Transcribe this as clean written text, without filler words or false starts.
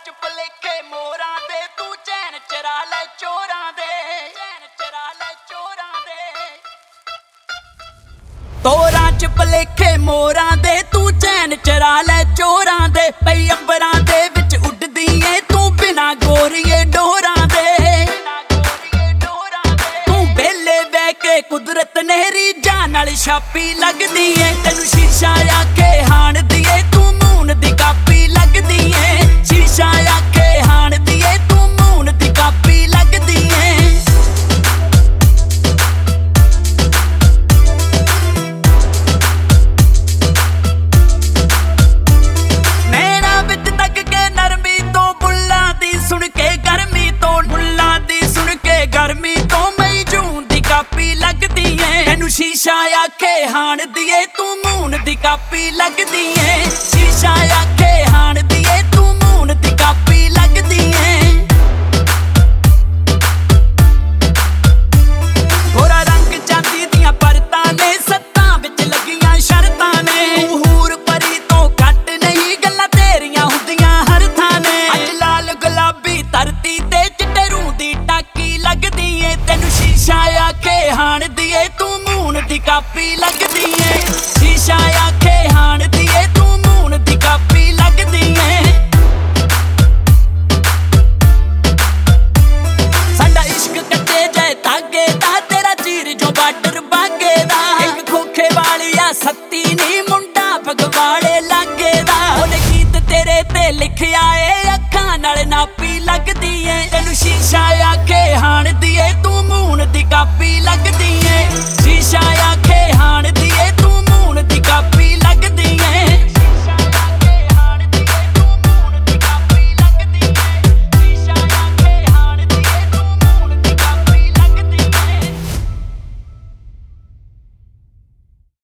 ਚ ਭਲੇਖੇ ਮੋਰਾਂ ਦੇ ਤੂੰ ਚੈਨ ਚਰਾ ਲੈ ਚੋਰਾਂ ਦੇ ਚੈਨ ਚਰਾ ਲੈ ਚੋਰਾਂ ਦੇ ਤੋਰਾਂ ਚ ਭਲੇਖੇ ਮੋਰਾਂ ਦੇ ਤੂੰ ਚੈਨ ਚਰਾ ਲੈ ਚੋਰਾਂ ਦੇ ਪਈ ਅੰਬਰਾਂ ਦੇ ਵਿੱਚ ਉੱਡਦੀ ਏ ਤੂੰ ਬਿਨਾ ਗੋਰੀਏ ਡੋਰਾਂ ਦੇ ਤੂੰ ਬੇਲੇ ਬਹਿ ਕੇ ਕੁਦਰਤ ਨਹਿਰੀ ਜਾਨ ਨਾਲ ਛਾਪੀ ਲੱਗਦੀ ਏ ਤੈਨੂੰ ਸ਼ੀਸ਼ਾ ਆਖੇ ਹਾਣਦੀ ਏ ਤੂੰ ਮੂਨ ਦੀ ਕਾਪੀ ਲੱਗਦੀ ਏ ਸ਼ੀਸ਼ਾ ਆਖੇ ਹਾਣਦੀ ਏ ਤੂੰ ਮੂਨ ਦੀ ਕਾਪੀ ਲੱਗਦੀ ਏ ਨੈਣਾ ਵਿੱਚ ਤੱਕ ਕੇ ਨਰਮੀ ਤੋਂ ਬੁੱਲਾਂ ਦੀ ਸੁਣ ਕੇ ਗਰਮੀ ਤੋਂ ਬੁੱਲਾਂ ਦੀ ਸੁਣ ਕੇ ਗਰਮੀ ਤੋਂ ਮਈ ਜੂਨ ਦੀ ਕਾਪੀ ਲੱਗਦੀ ਏ ਤੈਨੂੰ ਸ਼ੀਸ਼ਾ ਆਖੇ ਹਾਣਦੀ ਏ ਤੂੰ ਮੂਨ ਦੀ ਕਾਪੀ ਲੱਗਦੀ ਏ ਸ਼ੀਸ਼ਾ ਆਖੇ ਹਾਣਦੀ ਏ ਤੂੰ ਮੂਨ ਦੀ ਕਾਪੀ ਲੱਗਦੀ ਏ ਗੋਰਾ ਰੰਗ ਚਾਂਦੀ ਦੀਆਂ ਪਰਤਾਂ ਨੇ ਸੱਤਾਂ ਵਿੱਚ ਲੱਗੀਆਂ ਸ਼ਰਤਾਂ ਨੇ ਤੂੰ ਹੂਰ ਪਰੀ ਤੋਂ ਘੱਟ ਨਹੀਂ ਗੱਲਾਂ ਤੇਰੀਆਂ ਹੁੰਦੀਆਂ ਹਰ ਥਾਂ ਨੇ ਅੱਜ ਲਾਲ ਗੁਲਾਬੀ ਧਰਤੀ ਤੇ ਚਿੱਟੇ ਰੂਹ ਦੀ ਟਾਕੀ ਲੱਗਦੀ ਏ ਤੈਨੂੰ ਸ਼ੀਸ਼ਾ ਆਖੇ ਹਾਣਦੀ ਏ ਤੂੰ ਮੂਨ ਦੀ ਕਾਪੀ ਲੱਗਦੀ ਏ ਸ਼ੀਸ਼ਾ ਆਖੇ ਹਾਣਦੀ ਏ ਤੂੰ ਮੂਨ ਦੀ ਕਾਪੀ ਲੱਗਦੀ ਏ ਸਾਡਾ ਇਸ਼ਕ ਕੱਟੇ ਜਾਏ ਧਾਗੇ ਦਾ ਤੇਰਾ ਚੀਰ ਜੋ ਬਾਰਡਰ ਬਾਗੇ ਦਾ ਇੱਕ ਖੋਖੇ ਵਾਲਿਆ ਸੱਤੀ ਨੀ ਮੁੰਡਾ ਫਗਵਾੜੇ ਲਾਗੇ ਦਾ ਉਹਨੇ ਗੀਤ ਤੇਰੇ ਤੇ ਲਿਖਿਆ ਏ ਅੱਖਾਂ ਨਾਲ ਨਾਪੀ ਲੱਗਦੀ ਏ ਤੈਨੂੰ ਸ਼ੀਸ਼ਾ ਆਖੇ ਹਾਣਦੀ ਏ ਤੂੰ ਮੂਨ ਦੀ ਕਾਪੀ ਲੱਗਦੀ ਏ ਸ਼ੀਸ਼ਾ ਆਖੇ ਹਾਣ